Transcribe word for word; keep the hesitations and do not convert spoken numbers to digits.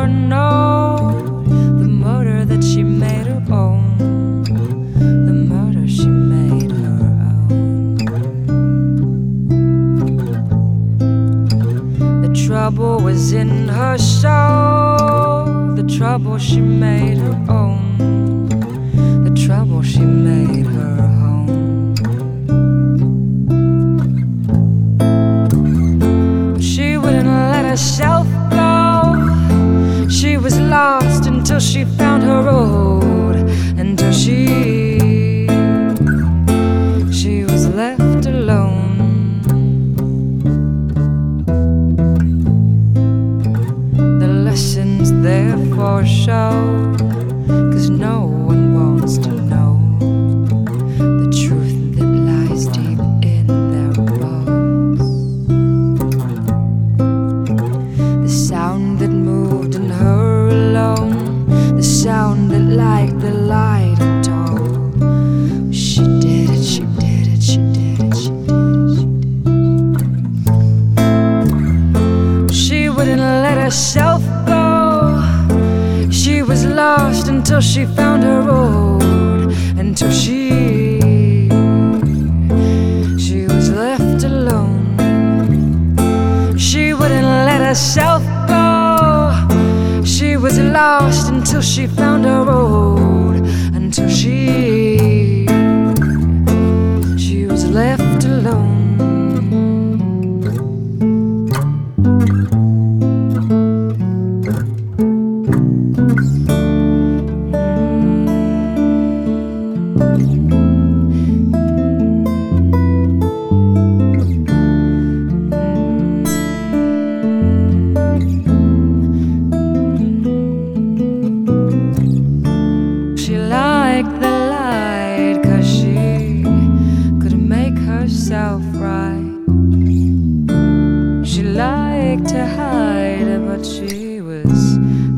her know the murder that she made her own, the murder she made her own. The trouble was in her soul, the trouble she made her own, the trouble she made her home. She wouldn't let herself go. She was lost until she found her road, until she she was left alone. The lessons therefore show, 'cause no one wants to know the truth that lies deep in their bones. The sound that moved in her alone, the sound that like the light and told. She did it, she did it, she did it, she did it, she did it. She wouldn't let herself go. She was lost until she found her road, until she she was left alone. She wouldn't let herself go. She was lost until she found her road, until she she was left alone. She liked the light 'cause she could make herself right. She liked to hide, but she was